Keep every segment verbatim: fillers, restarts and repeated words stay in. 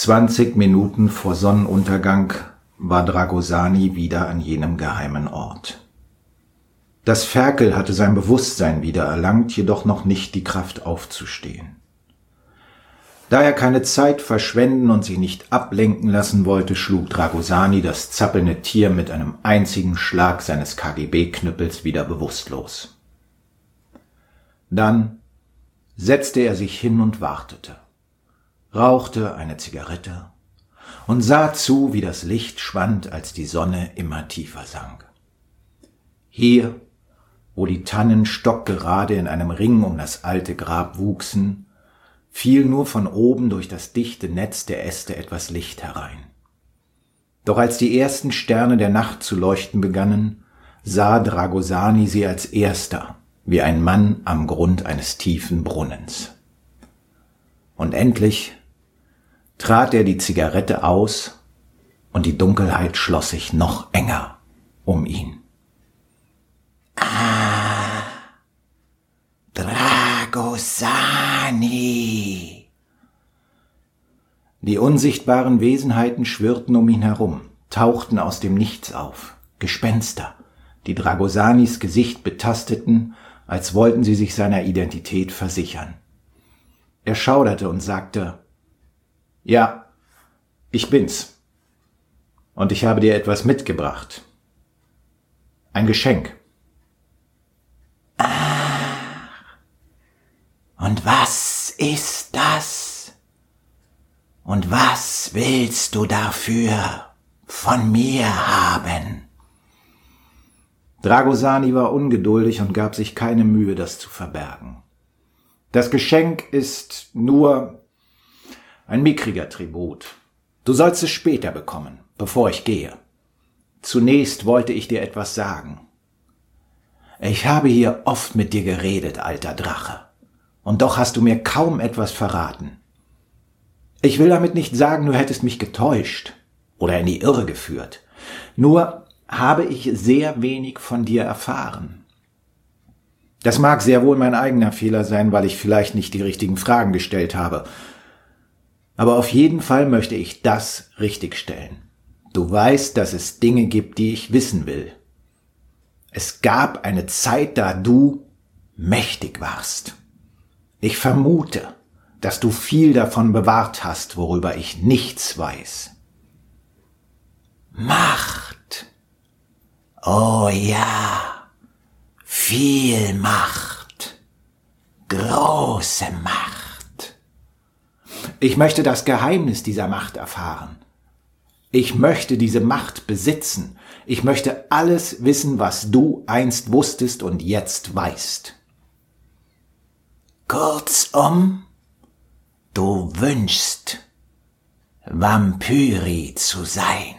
Zwanzig Minuten vor Sonnenuntergang war Dragosani wieder an jenem geheimen Ort. Das Ferkel hatte sein Bewusstsein wiedererlangt, jedoch noch nicht die Kraft aufzustehen. Da er keine Zeit verschwenden und sich nicht ablenken lassen wollte, schlug Dragosani das zappelnde Tier mit einem einzigen Schlag seines K G B-Knüppels wieder bewusstlos. Dann setzte er sich hin und wartete, rauchte eine Zigarette und sah zu, wie das Licht schwand, als die Sonne immer tiefer sank. Hier, wo die Tannen stockgerade in einem Ring um das alte Grab wuchsen, fiel nur von oben durch das dichte Netz der Äste etwas Licht herein. Doch als die ersten Sterne der Nacht zu leuchten begannen, sah Dragosani sie als erster, wie ein Mann am Grund eines tiefen Brunnens. Und endlich trat er die Zigarette aus und die Dunkelheit schloss sich noch enger um ihn. Ah, Dragosani! Die unsichtbaren Wesenheiten schwirrten um ihn herum, tauchten aus dem Nichts auf, Gespenster, die Dragosanis Gesicht betasteten, als wollten sie sich seiner Identität versichern. Er schauderte und sagte: »Ja, ich bin's. Und ich habe dir etwas mitgebracht. Ein Geschenk.« »Ach, und was ist das? Und was willst du dafür von mir haben?« Dragosani war ungeduldig und gab sich keine Mühe, das zu verbergen. »Das Geschenk ist nur ein mickriger Tribut. Du sollst es später bekommen, bevor ich gehe. Zunächst wollte ich dir etwas sagen. Ich habe hier oft mit dir geredet, alter Drache, und doch hast du mir kaum etwas verraten. Ich will damit nicht sagen, du hättest mich getäuscht oder in die Irre geführt. Nur habe ich sehr wenig von dir erfahren. Das mag sehr wohl mein eigener Fehler sein, weil ich vielleicht nicht die richtigen Fragen gestellt habe. Aber auf jeden Fall möchte ich das richtigstellen. Du weißt, dass es Dinge gibt, die ich wissen will. Es gab eine Zeit, da du mächtig warst. Ich vermute, dass du viel davon bewahrt hast, worüber ich nichts weiß. Macht. Oh ja, viel Macht. Große Macht. Ich möchte das Geheimnis dieser Macht erfahren. Ich möchte diese Macht besitzen. Ich möchte alles wissen, was du einst wusstest und jetzt weißt. Kurzum, du wünschst, Vampyri zu sein.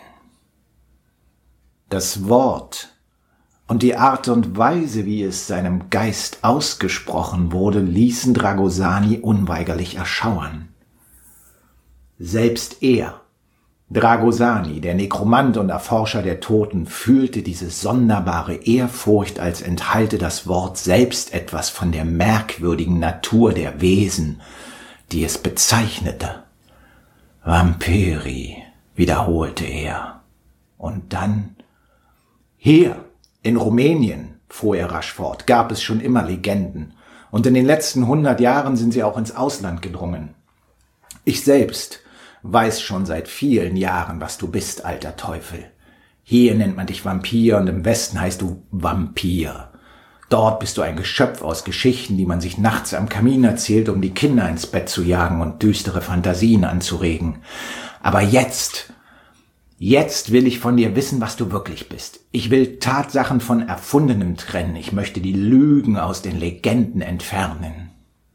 Das Wort und die Art und Weise, wie es seinem Geist ausgesprochen wurde, ließen Dragosani unweigerlich erschauern. Selbst er, Dragosani, der Nekromant und Erforscher der Toten, fühlte diese sonderbare Ehrfurcht, als enthalte das Wort selbst etwas von der merkwürdigen Natur der Wesen, die es bezeichnete. Vampyri, wiederholte er. Und dann: Hier, in Rumänien, fuhr er rasch fort, gab es schon immer Legenden, und in den letzten hundert Jahren sind sie auch ins Ausland gedrungen. Ich selbst weiß schon seit vielen Jahren, was du bist, alter Teufel. Hier nennt man dich Vampir und im Westen heißt du Vampir. Dort bist du ein Geschöpf aus Geschichten, die man sich nachts am Kamin erzählt, um die Kinder ins Bett zu jagen und düstere Fantasien anzuregen. Aber jetzt, jetzt will ich von dir wissen, was du wirklich bist. Ich will Tatsachen von Erfundenem trennen. Ich möchte die Lügen aus den Legenden entfernen.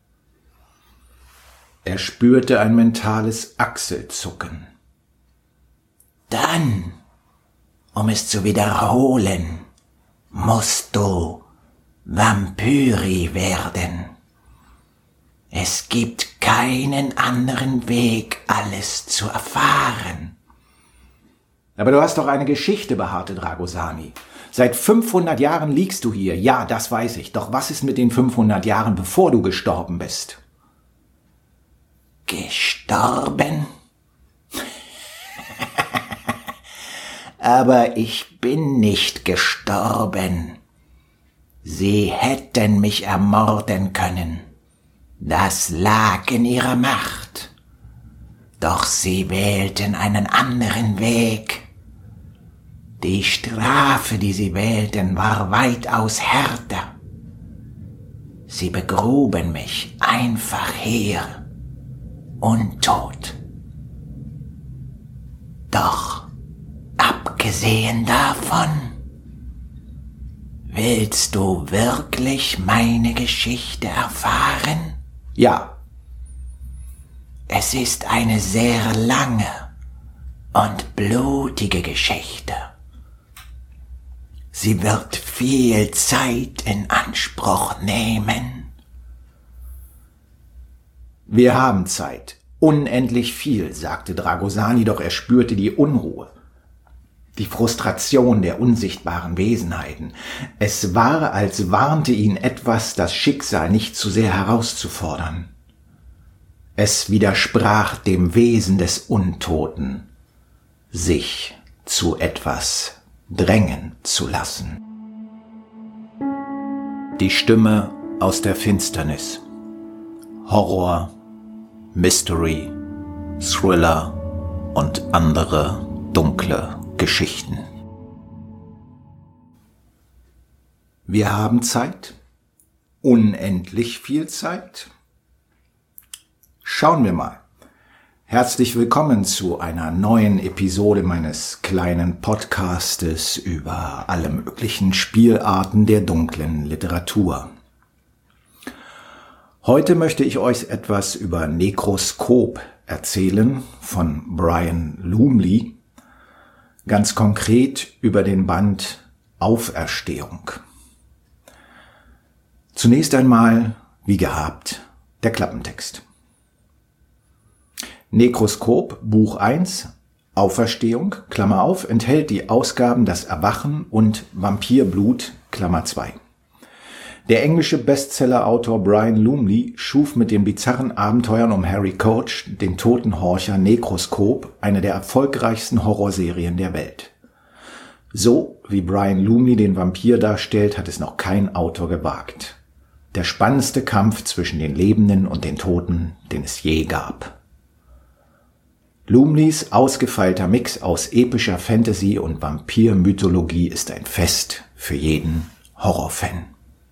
Er spürte ein mentales Achselzucken. Dann, um es zu wiederholen, musst du Vampyri werden. Es gibt keinen anderen Weg, alles zu erfahren. Aber du hast doch eine Geschichte, beharrte Dragosani. Seit fünfhundert Jahren liegst du hier. Ja, das weiß ich. Doch was ist mit den fünfhundert Jahren, bevor du gestorben bist? Gestorben? aber ich bin nicht gestorben. Sie hätten mich ermorden können. Das lag in ihrer Macht. Doch sie wählten einen anderen Weg. Die Strafe, die sie wählten, war weitaus härter. Sie begruben mich einfach hier, untot. Doch, abgesehen davon, willst du wirklich meine Geschichte erfahren? Ja. Es ist eine sehr lange und blutige Geschichte. Sie wird viel Zeit in Anspruch nehmen. Wir haben Zeit. Unendlich viel, sagte Dragosani, doch er spürte die Unruhe, die Frustration der unsichtbaren Wesenheiten. Es war, als warnte ihn etwas, das Schicksal nicht zu sehr herauszufordern. Es widersprach dem Wesen des Untoten, sich zu etwas drängen zu lassen. Die Stimme aus der Finsternis. Horror, Mystery, Thriller und andere dunkle Geschichten. Wir haben Zeit, unendlich viel Zeit. Schauen wir mal. Herzlich willkommen zu einer neuen Episode meines kleinen Podcastes über alle möglichen Spielarten der dunklen Literatur. Heute möchte ich euch etwas über Nekroskop erzählen von Brian Lumley, ganz konkret über den Band Auferstehung. Zunächst einmal, wie gehabt, der Klappentext. Nekroskop, Buch eins, Auferstehung, Klammer auf, enthält die Ausgaben Das Erwachen und Vampirblut, Klammer zwei. Der englische Bestsellerautor Brian Lumley schuf mit den bizarren Abenteuern um Harry Coach, den Totenhorcher Nekroskop, eine der erfolgreichsten Horrorserien der Welt. So wie Brian Lumley den Vampir darstellt, hat es noch kein Autor gewagt. Der spannendste Kampf zwischen den Lebenden und den Toten, den es je gab. Lumleys ausgefeilter Mix aus epischer Fantasy und Vampirmythologie ist ein Fest für jeden Horrorfan.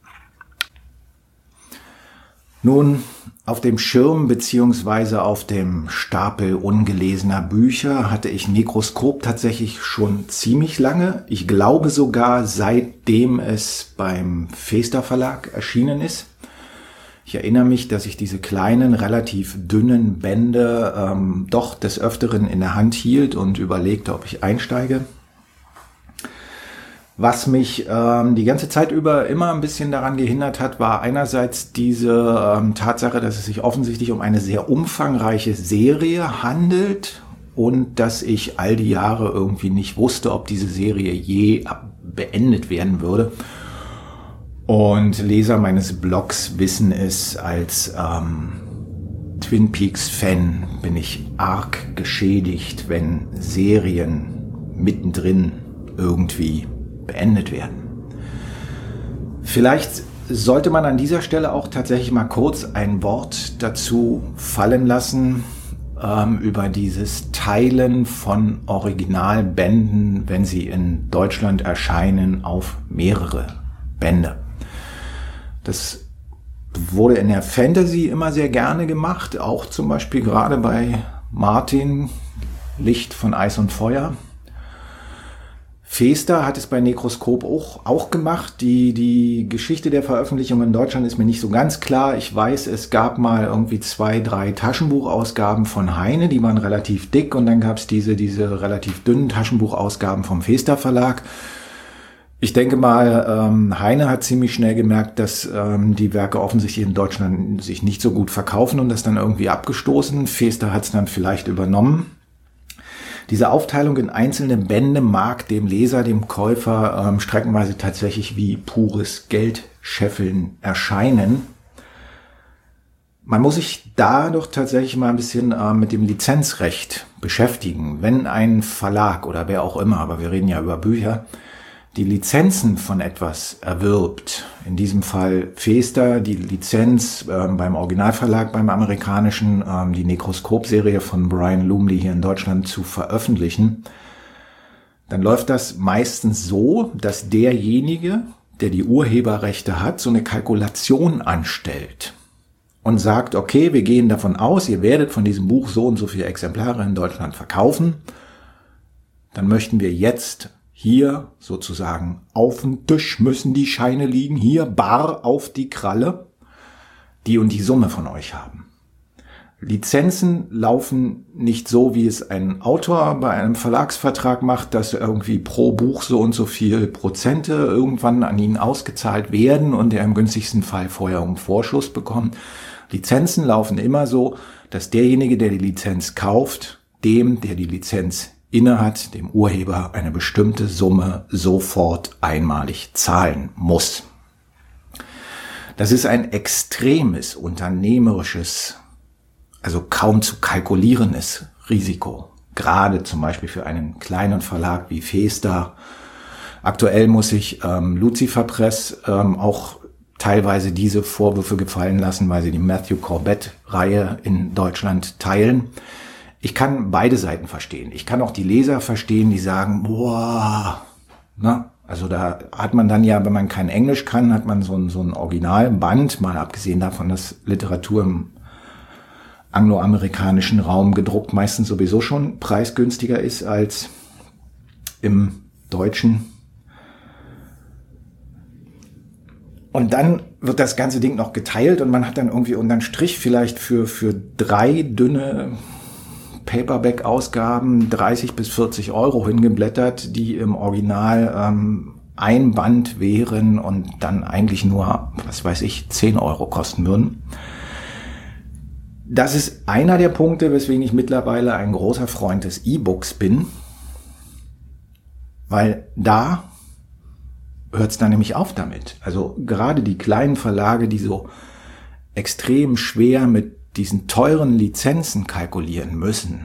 Nun, auf dem Schirm bzw. auf dem Stapel ungelesener Bücher hatte ich Nekroskop tatsächlich schon ziemlich lange. Ich glaube sogar seitdem es beim Feester Verlag erschienen ist. Ich erinnere mich, dass ich diese kleinen, relativ dünnen Bände ähm, doch des Öfteren in der Hand hielt und überlegte, ob ich einsteige. Was mich ähm, die ganze Zeit über immer ein bisschen daran gehindert hat, war einerseits diese ähm, Tatsache, dass es sich offensichtlich um eine sehr umfangreiche Serie handelt und dass ich all die Jahre irgendwie nicht wusste, ob diese Serie je beendet werden würde. Und Leser meines Blogs wissen es, als ähm, Twin Peaks-Fan bin ich arg geschädigt, wenn Serien mittendrin irgendwie beendet werden. Vielleicht sollte man an dieser Stelle auch tatsächlich mal kurz ein Wort dazu fallen lassen, ähm, über dieses Teilen von Originalbänden, wenn sie in Deutschland erscheinen, auf mehrere Bände. Das wurde in der Fantasy immer sehr gerne gemacht, auch zum Beispiel gerade bei Martin, Licht von Eis und Feuer. Feester hat es bei Nekroskop auch, auch gemacht. Die, die Geschichte der Veröffentlichung in Deutschland ist mir nicht so ganz klar. Ich weiß, es gab mal irgendwie zwei, drei Taschenbuchausgaben von Heine, die waren relativ dick, und dann gab es diese, diese relativ dünnen Taschenbuchausgaben vom Feester Verlag. Ich denke mal, ähm, Heine hat ziemlich schnell gemerkt, dass ähm, die Werke offensichtlich in Deutschland sich nicht so gut verkaufen und das dann irgendwie abgestoßen. Feester hat es dann vielleicht übernommen. Diese Aufteilung in einzelne Bände mag dem Leser, dem Käufer ähm, streckenweise tatsächlich wie pures Geldscheffeln erscheinen. Man muss sich da doch tatsächlich mal ein bisschen äh, mit dem Lizenzrecht beschäftigen. Wenn ein Verlag oder wer auch immer, aber wir reden ja über Bücher, die Lizenzen von etwas erwirbt, in diesem Fall Feester, die Lizenz äh, beim Originalverlag, beim amerikanischen, äh, die Nekroskop-Serie von Brian Lumley hier in Deutschland zu veröffentlichen, dann läuft das meistens so, dass derjenige, der die Urheberrechte hat, so eine Kalkulation anstellt und sagt, okay, wir gehen davon aus, ihr werdet von diesem Buch so und so viele Exemplare in Deutschland verkaufen, dann möchten wir jetzt hier sozusagen auf dem Tisch müssen die Scheine liegen, hier bar auf die Kralle, die und die Summe von euch haben. Lizenzen laufen nicht so, wie es ein Autor bei einem Verlagsvertrag macht, dass irgendwie pro Buch so und so viel Prozente irgendwann an ihn ausgezahlt werden und er im günstigsten Fall vorher einen Vorschuss bekommt. Lizenzen laufen immer so, dass derjenige, der die Lizenz kauft, dem, der die Lizenz innehat, dem Urheber eine bestimmte Summe sofort einmalig zahlen muss. Das ist ein extremes unternehmerisches, also kaum zu kalkulierendes Risiko. Gerade zum Beispiel für einen kleinen Verlag wie Feester. Aktuell muss sich ähm, Lucifer Press ähm, auch teilweise diese Vorwürfe gefallen lassen, weil sie die Matthew Corbett-Reihe in Deutschland teilen. Ich kann beide Seiten verstehen. Ich kann auch die Leser verstehen, die sagen, boah, na, also da hat man dann ja, wenn man kein Englisch kann, hat man so ein, so ein Originalband, mal abgesehen davon, dass Literatur im angloamerikanischen Raum gedruckt meistens sowieso schon preisgünstiger ist als im Deutschen. Und dann wird das ganze Ding noch geteilt und man hat dann irgendwie unterm Strich vielleicht für, für drei dünne Paperback-Ausgaben dreißig bis vierzig Euro hingeblättert, die im Original ähm, ein Band wären und dann eigentlich nur, was weiß ich, zehn Euro kosten würden. Das ist einer der Punkte, weswegen ich mittlerweile ein großer Freund des E-Books bin, weil da hört es dann nämlich auf damit. Also gerade die kleinen Verlage, die so extrem schwer mit diesen teuren Lizenzen kalkulieren müssen,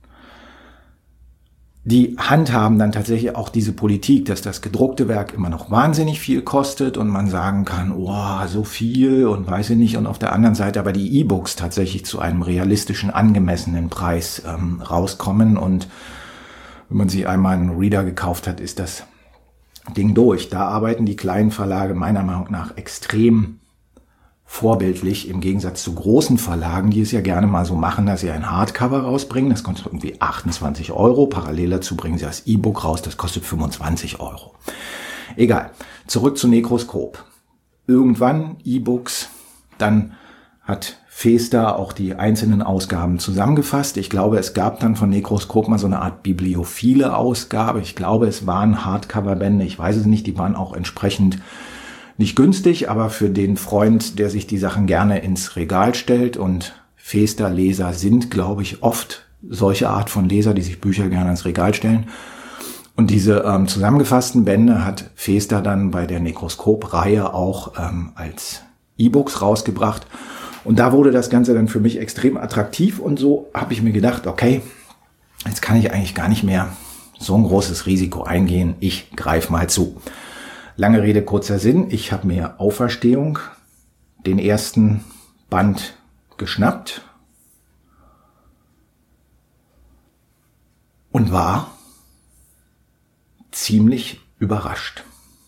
die handhaben dann tatsächlich auch diese Politik, dass das gedruckte Werk immer noch wahnsinnig viel kostet und man sagen kann, oh, so viel und weiß ich nicht, und auf der anderen Seite aber die E-Books tatsächlich zu einem realistischen, angemessenen Preis ähm, rauskommen, und wenn man sich einmal einen Reader gekauft hat, ist das Ding durch. Da arbeiten die kleinen Verlage meiner Meinung nach extrem vorbildlich im Gegensatz zu großen Verlagen, die es ja gerne mal so machen, dass sie ein Hardcover rausbringen. Das kostet irgendwie achtundzwanzig Euro. Parallel dazu bringen sie das E-Book raus. Das kostet fünfundzwanzig Euro. Egal. Zurück zu Nekroskop. Irgendwann E-Books. Dann hat Feester auch die einzelnen Ausgaben zusammengefasst. Ich glaube, es gab dann von Nekroskop mal so eine Art bibliophile Ausgabe. Ich glaube, es waren Hardcover-Bände. Ich weiß es nicht. Die waren auch entsprechend nicht günstig, aber für den Freund, der sich die Sachen gerne ins Regal stellt, und Feester-Leser sind, glaube ich, oft solche Art von Leser, die sich Bücher gerne ins Regal stellen. Und diese ähm, zusammengefassten Bände hat Feester dann bei der Nekroskop-Reihe auch ähm, als E-Books rausgebracht. Und da wurde das Ganze dann für mich extrem attraktiv, und so habe ich mir gedacht, okay, jetzt kann ich eigentlich gar nicht mehr so ein großes Risiko eingehen. Ich greife mal zu. Lange Rede, kurzer Sinn. Ich habe mir Auferstehung, den ersten Band, geschnappt und war ziemlich überrascht.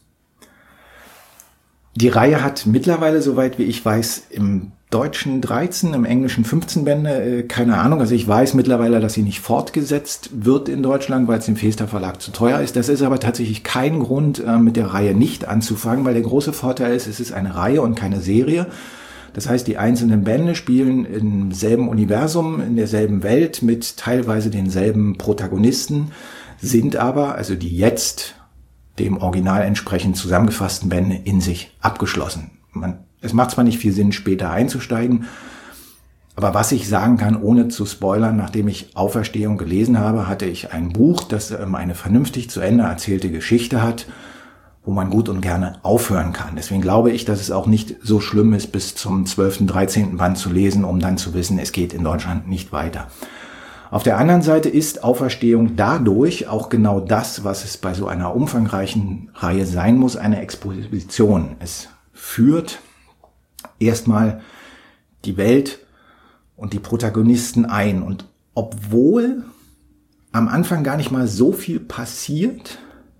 Die Reihe hat mittlerweile, soweit wie ich weiß, im Deutschen dreizehn, im Englischen fünfzehn Bände, äh, keine Ahnung. Also ich weiß mittlerweile, dass sie nicht fortgesetzt wird in Deutschland, weil es dem Feester Verlag zu teuer ist. Das ist aber tatsächlich kein Grund, äh, mit der Reihe nicht anzufangen, weil der große Vorteil ist, es ist eine Reihe und keine Serie. Das heißt, die einzelnen Bände spielen im selben Universum, in derselben Welt, mit teilweise denselben Protagonisten, sind aber, also die jetzt dem Original entsprechend zusammengefassten Bände, in sich abgeschlossen. Man Es macht zwar nicht viel Sinn, später einzusteigen, aber was ich sagen kann, ohne zu spoilern, nachdem ich Auferstehung gelesen habe, hatte ich ein Buch, das eine vernünftig zu Ende erzählte Geschichte hat, wo man gut und gerne aufhören kann. Deswegen glaube ich, dass es auch nicht so schlimm ist, bis zum zwölften, dreizehnten Band zu lesen, um dann zu wissen, es geht in Deutschland nicht weiter. Auf der anderen Seite ist Auferstehung dadurch auch genau das, was es bei so einer umfangreichen Reihe sein muss, eine Exposition. Es führt erstmal die Welt und die Protagonisten ein. Und obwohl am Anfang gar nicht mal so viel passiert,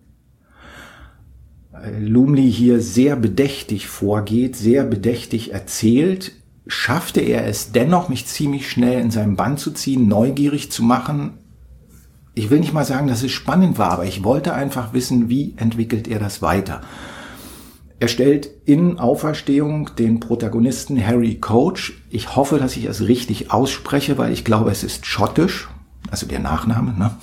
Lumley hier sehr bedächtig vorgeht, sehr bedächtig erzählt, schaffte er es dennoch, mich ziemlich schnell in seinem Bann zu ziehen, neugierig zu machen. Ich will nicht mal sagen, dass es spannend war, aber ich wollte einfach wissen, wie entwickelt er das weiter. Er stellt in Auferstehung den Protagonisten Harry Coach. Ich hoffe, dass ich es richtig ausspreche, weil ich glaube, es ist schottisch, also der Nachname, ne?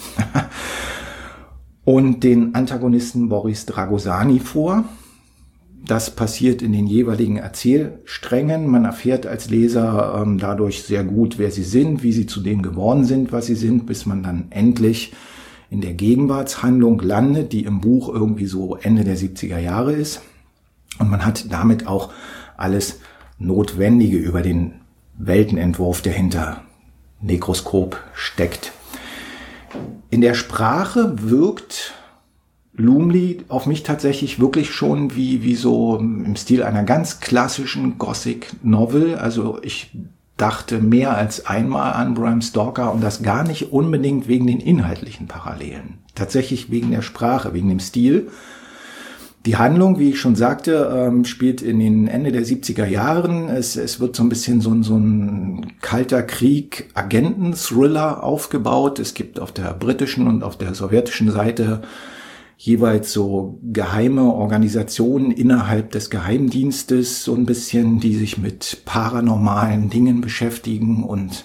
Und den Antagonisten Boris Dragosani vor. Das passiert in den jeweiligen Erzählsträngen. Man erfährt als Leser ähm, dadurch sehr gut, wer sie sind, wie sie zu dem geworden sind, was sie sind, bis man dann endlich in der Gegenwartshandlung landet, die im Buch irgendwie so Ende der siebziger Jahre ist. Und man hat damit auch alles Notwendige über den Weltenentwurf, der hinter Nekroskop steckt. In der Sprache wirkt Lumley auf mich tatsächlich wirklich schon wie, wie so im Stil einer ganz klassischen Gothic Novel. Also ich dachte mehr als einmal an Bram Stoker und das gar nicht unbedingt wegen den inhaltlichen Parallelen. Tatsächlich wegen der Sprache, wegen dem Stil. Die Handlung, wie ich schon sagte, spielt in den Ende der siebziger Jahren. Es, es wird so ein bisschen so ein, so ein kalter Krieg, Agenten-Thriller aufgebaut. Es gibt auf der britischen und auf der sowjetischen Seite jeweils so geheime Organisationen innerhalb des Geheimdienstes, so ein bisschen, die sich mit paranormalen Dingen beschäftigen. Und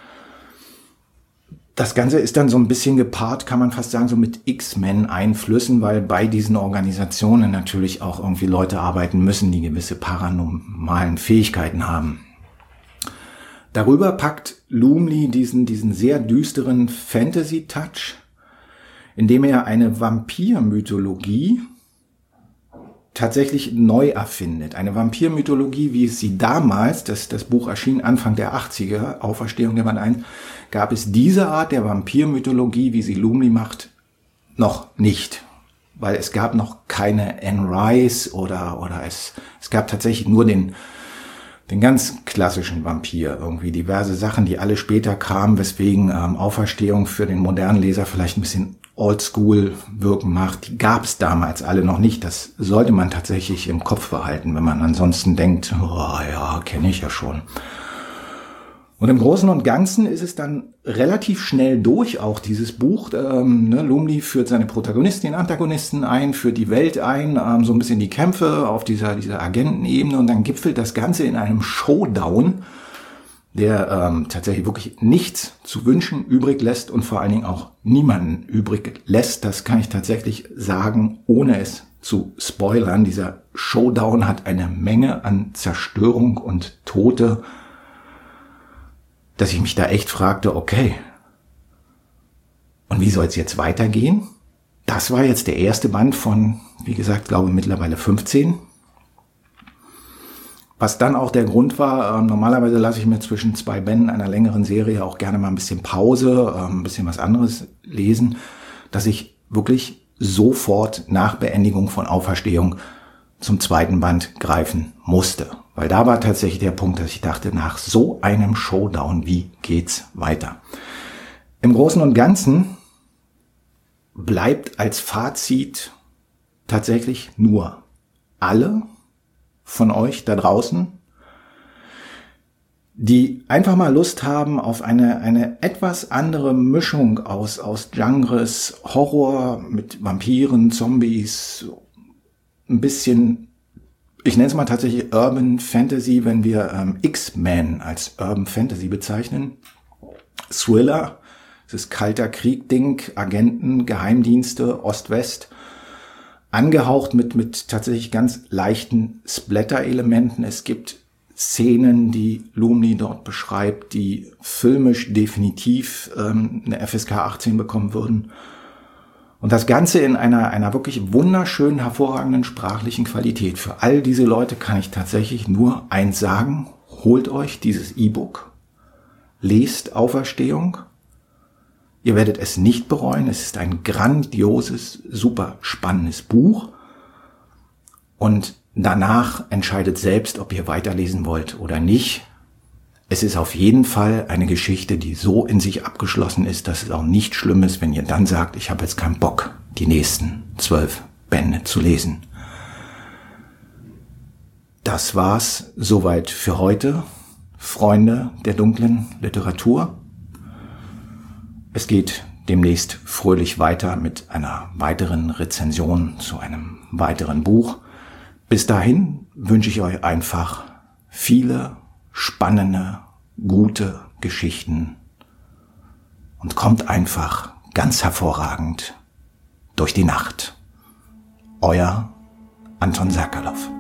das Ganze ist dann so ein bisschen gepaart, kann man fast sagen, so mit X-Men-Einflüssen, weil bei diesen Organisationen natürlich auch irgendwie Leute arbeiten müssen, die gewisse paranormalen Fähigkeiten haben. Darüber packt Lumley diesen, diesen sehr düsteren Fantasy-Touch, indem er eine Vampirmythologie tatsächlich neu erfindet. Eine Vampirmythologie, wie es sie damals, das, das Buch erschien Anfang der achtziger, Auferstehung der Band eins, gab es diese Art der Vampirmythologie, wie sie Lumley macht, noch nicht. Weil es gab noch keine Anne Rice oder, oder es, es gab tatsächlich nur den, den ganz klassischen Vampir. Irgendwie diverse Sachen, die alle später kamen, weswegen ähm, Auferstehung für den modernen Leser vielleicht ein bisschen oldschool wirken macht. Die gab es damals alle noch nicht. Das sollte man tatsächlich im Kopf behalten, wenn man ansonsten denkt, oh ja, kenne ich ja schon. Und im Großen und Ganzen ist es dann relativ schnell durch, auch dieses Buch. Ähm, ne, Lumley führt seine Protagonisten, den Antagonisten ein, führt die Welt ein, ähm, so ein bisschen die Kämpfe auf dieser, dieser Agentenebene und dann gipfelt das Ganze in einem Showdown, der ähm, tatsächlich wirklich nichts zu wünschen übrig lässt und vor allen Dingen auch niemanden übrig lässt. Das kann ich tatsächlich sagen, ohne es zu spoilern. Dieser Showdown hat eine Menge an Zerstörung und Tote, dass ich mich da echt fragte, okay, und wie soll es jetzt weitergehen? Das war jetzt der erste Band von, wie gesagt, glaube mittlerweile fünfzehn. Was dann auch der Grund war, äh, normalerweise lasse ich mir zwischen zwei Bänden einer längeren Serie auch gerne mal ein bisschen Pause, äh, ein bisschen was anderes lesen, dass ich wirklich sofort nach Beendigung von Auferstehung zum zweiten Band greifen musste. Weil da war tatsächlich der Punkt, dass ich dachte, nach so einem Showdown, wie geht's weiter? Im Großen und Ganzen bleibt als Fazit tatsächlich nur alle von euch da draußen, die einfach mal Lust haben auf eine, eine etwas andere Mischung aus, aus Genres, Horror mit Vampiren, Zombies, ein bisschen, ich nenne es mal tatsächlich Urban Fantasy, wenn wir ähm, X-Men als Urban Fantasy bezeichnen. Thriller, das ist kalter Krieg-Ding, Agenten, Geheimdienste, Ost-West, angehaucht mit, mit tatsächlich ganz leichten Splatter-Elementen. Es gibt Szenen, die Lumley dort beschreibt, die filmisch definitiv ähm, eine F S K achtzehn bekommen würden. Und das Ganze in einer, einer wirklich wunderschönen, hervorragenden sprachlichen Qualität. Für all diese Leute kann ich tatsächlich nur eins sagen: Holt euch dieses E-Book, lest Auferstehung. Ihr werdet es nicht bereuen. Es ist ein grandioses, super spannendes Buch. Und danach entscheidet selbst, ob ihr weiterlesen wollt oder nicht. Es ist auf jeden Fall eine Geschichte, die so in sich abgeschlossen ist, dass es auch nicht schlimm ist, wenn ihr dann sagt, ich habe jetzt keinen Bock, die nächsten zwölf Bände zu lesen. Das war's soweit für heute, Freunde der dunklen Literatur. Es geht demnächst fröhlich weiter mit einer weiteren Rezension zu einem weiteren Buch. Bis dahin wünsche ich euch einfach viele spannende, gute Geschichten und kommt einfach ganz hervorragend durch die Nacht. Euer Anton Serkalov.